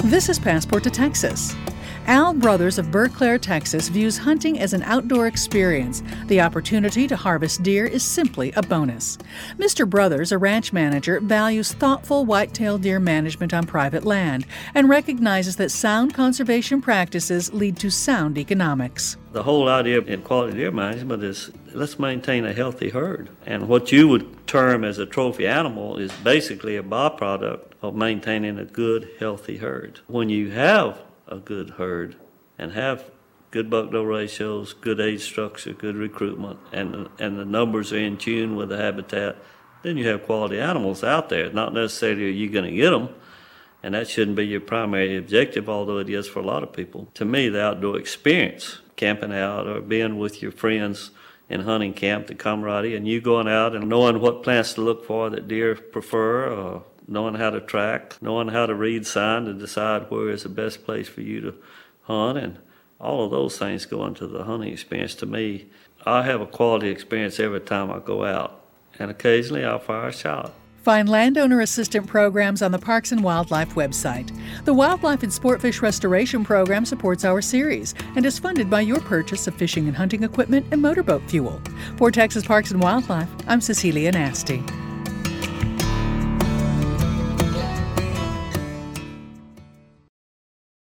This is Passport to Texas. Al Brothers of Berkeley, Texas views hunting as an outdoor experience. The opportunity to harvest deer is simply a bonus. Mr. Brothers, a ranch manager, values thoughtful white-tailed deer management on private land and recognizes that sound conservation practices lead to sound economics. The whole idea in quality deer management is let's maintain a healthy herd. And what you would term as a trophy animal is basically a byproduct of maintaining a good, healthy herd. When you have a good herd and have good buck-doe ratios, good age structure, good recruitment, and the numbers are in tune with the habitat, then you have quality animals out there. Not necessarily are you going to get them, and that shouldn't be your primary objective, although it is for a lot of people. To me, the outdoor experience, camping out or being with your friends in hunting camp, the camaraderie, and you going out and knowing what plants to look for that deer prefer, or knowing how to track, knowing how to read sign to decide where is the best place for you to hunt, and all of those things go into the hunting experience. To me, I have a quality experience every time I go out, and occasionally I'll fire a shot. Find landowner assistant programs on the Parks and Wildlife website. The Wildlife and Sportfish Restoration Program supports our series and is funded by your purchase of fishing and hunting equipment and motorboat fuel. For Texas Parks and Wildlife, I'm Cecilia Nasty.